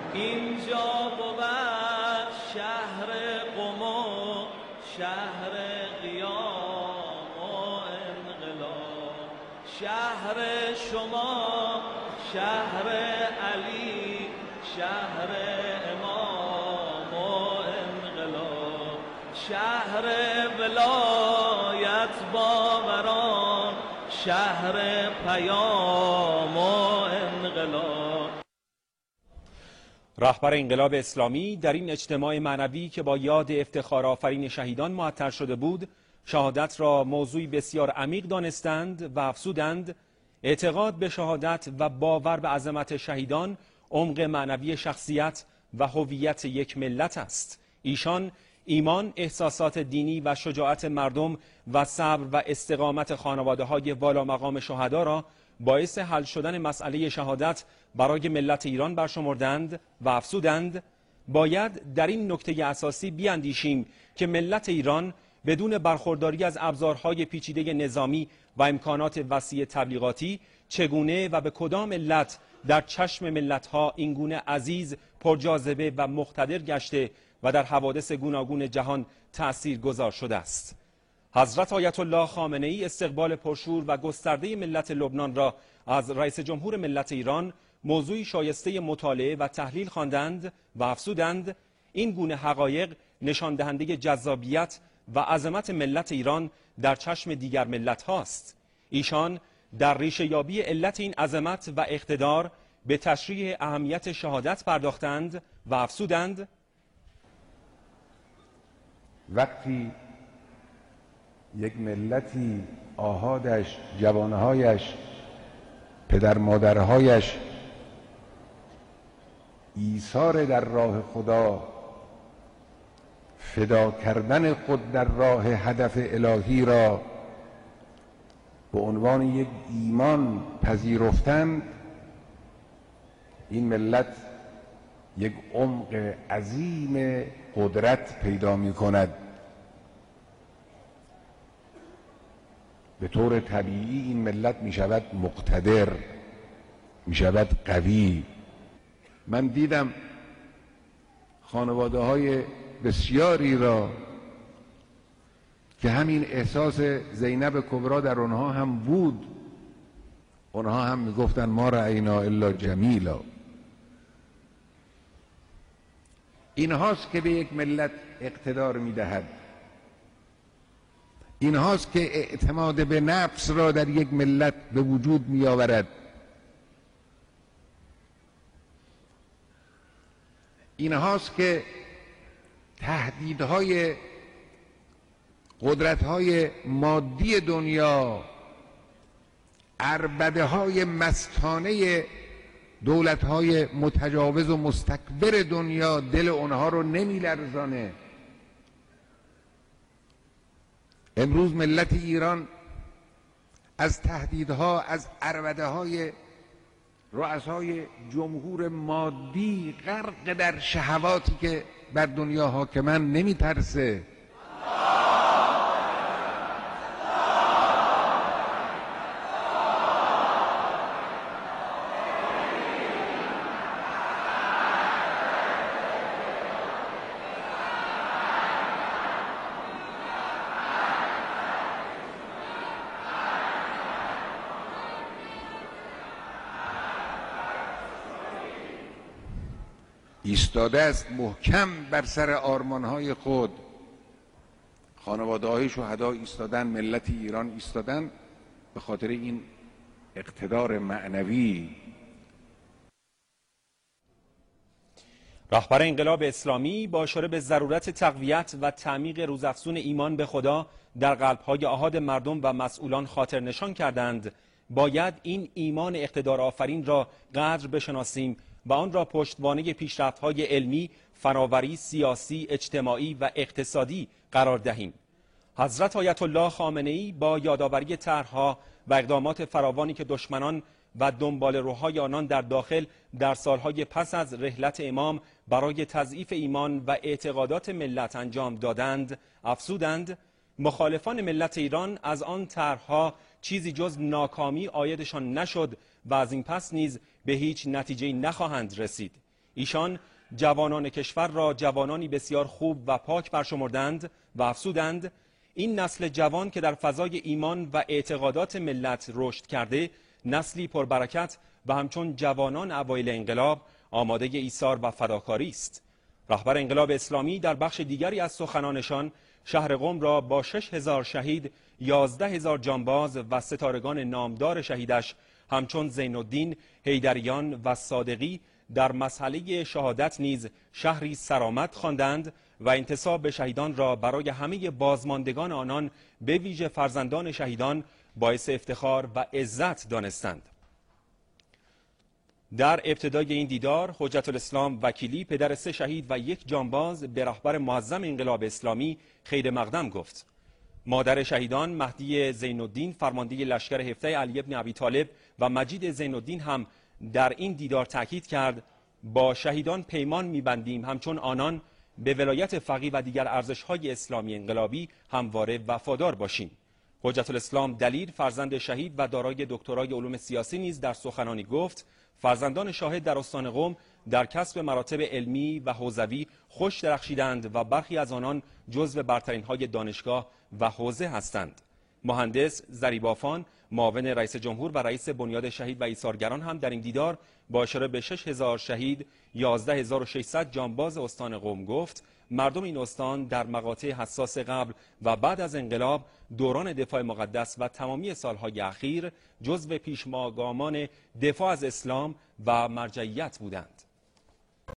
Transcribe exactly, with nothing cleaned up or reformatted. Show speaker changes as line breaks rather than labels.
اینجا بود شهر قم و شهر قیام و انقلاب، شهر شما شهر علی شهر امام و انقلاب، شهر ولایت باوران شهر پیام و انقلاب.
رهبر انقلاب اسلامی در این اجتماع معنوی که با یاد افتخارآفرین شهیدان معطر شده بود، شهادت را موضوعی بسیار عمیق دانستند و افزودند اعتقاد به شهادت و باور به عظمت شهیدان عمق معنوی شخصیت و هویت یک ملت است. ایشان ایمان، احساسات دینی و شجاعت مردم و صبر و استقامت خانواده‌های والا مقام شهدا را باعث حل شدن مسئله شهادت برای ملت ایران برشمردند و افزودند باید در این نکته اساسی بیاندیشیم که ملت ایران بدون برخورداری از ابزارهای پیچیده نظامی و امکانات وسیع تبلیغاتی چگونه و به کدام علت در چشم ملت‌ها اینگونه عزیز، پرجاذبه و مقتدر گشته و در حوادث گوناگون جهان تأثیر گذار شده است. حضرت آیت الله خامنه‌ای استقبال پرشور و گسترده ملت لبنان را از رئیس جمهور ملت ایران موضوعی شایسته مطالعه و تحلیل خواندند و افزودند این گونه حقایق نشان دهنده جذابیت و عظمت ملت ایران در چشم دیگر ملت هاست. ایشان در ریشه یابی علت این عظمت و اقتدار به تشریح اهمیت شهادت پرداختند و افزودند
وقتی یک ملتی آحادش، جوانهایش، پدر مادرهایش ایثار در راه خدا، فدا کردن خود در راه هدف الهی را به عنوان یک ایمان پذیرفتند، این ملت یک عمق عظیم قدرت پیدا می کند. به طور طبیعی این ملت می شود مقتدر، می شود قوی. من دیدم خانواده های بسیاری را که همین احساس زینب کبرا در آنها هم بود، آنها هم می گفتن ما رأینا الا جمیلا. این هاست که به یک ملت اقتدار می دهد، این هاست که اعتماد به نفس را در یک ملت به وجود می آورد. این هاست که تهدیدهای قدرت‌های مادی دنیا، عربده‌های مستانه دولت‌های متجاوز و مستکبر دنیا دل اونها رو نمی‌لرزانه. امروز ملت ایران از تهدیدها، از عربده‌های رؤسای جمهور مادی غرق در شهواتی که بر دنیا حاکمن نمی‌ترسه. ایستاده است محکم بر سر آرمانهای خود. خانواده های شهدا ایستادن، ملت ایران ایستادن به خاطر این اقتدار معنوی.
رهبر انقلاب اسلامی با اشاره به ضرورت تقویت و تعمیق روزافزون ایمان به خدا در قلب‌های آحاد مردم و مسئولان خاطر نشان کردند باید این ایمان اقتدار آفرین را قدر بشناسیم و آن را پشتوانه پیشرفت‌های علمی، فناوری، سیاسی، اجتماعی و اقتصادی قرار دهیم. حضرت آیت الله خامنه‌ای با یادآوری طرح‌ها و اقدامات فراوانی که دشمنان و دنبال روهای آنان در داخل در سالهای پس از رحلت امام برای تضعیف ایمان و اعتقادات ملت انجام دادند، افزودند مخالفان ملت ایران از آن طرح‌ها چیزی جز ناکامی عایدشان نشد و از این پس نیز به هیچ نتیجه‌ای نخواهند رسید. ایشان جوانان کشور را جوانانی بسیار خوب و پاک برشمردند و افزودند این نسل جوان که در فضای ایمان و اعتقادات ملت رشد کرده، نسلی پربرکت و همچون جوانان اوایل انقلاب آماده ایثار و فداکاری است. رهبر انقلاب اسلامی در بخش دیگری از سخنانشان شهر قم را با شش هزار شهید، یازده هزار جانباز و ستارگان نامدار شهیدش همچون زین الدین، حیدریان و صادقی در مسئله شهادت نیز شهری سرآمد خواندند و انتساب به شهیدان را برای همه بازماندگان آنان به ویژه فرزندان شهیدان باعث افتخار و عزت دانستند. در ابتدای این دیدار حجت الاسلام وکیلی پدر سه شهید و یک جانباز به رهبر معظم انقلاب اسلامی خیر مقدم گفت. مادر شهیدان مهدی زین الدین فرمانده لشکر هفته علی بن ابی طالب و مجید زین الدین هم در این دیدار تاکید کرد با شهیدان پیمان می‌بندیم همچون آنان به ولایت فقیه و دیگر ارزش‌های اسلامی انقلابی همواره وفادار باشیم. حجت الاسلام دلیر فرزند شهید و دارای دکترای علوم سیاسی نیز در سخنانی گفت فرزندان شاهد در استان قم در کسب مراتب علمی و حوزوی خوش درخشیدند و برخی از آنان جزو برترین های دانشگاه و حوزه هستند. مهندس ضریبافان معاون رئیس جمهور و رئیس بنیاد شهید و ایثارگران هم در این دیدار با اشاره به شش هزار شهید، یازده هزار و ششصد جانباز استان قم گفت مردم این استان در مقاطع حساس قبل و بعد از انقلاب، دوران دفاع مقدس و تمامی سالهای اخیر جزو پیشگامان دفاع از اسلام و مرجعیت بودند.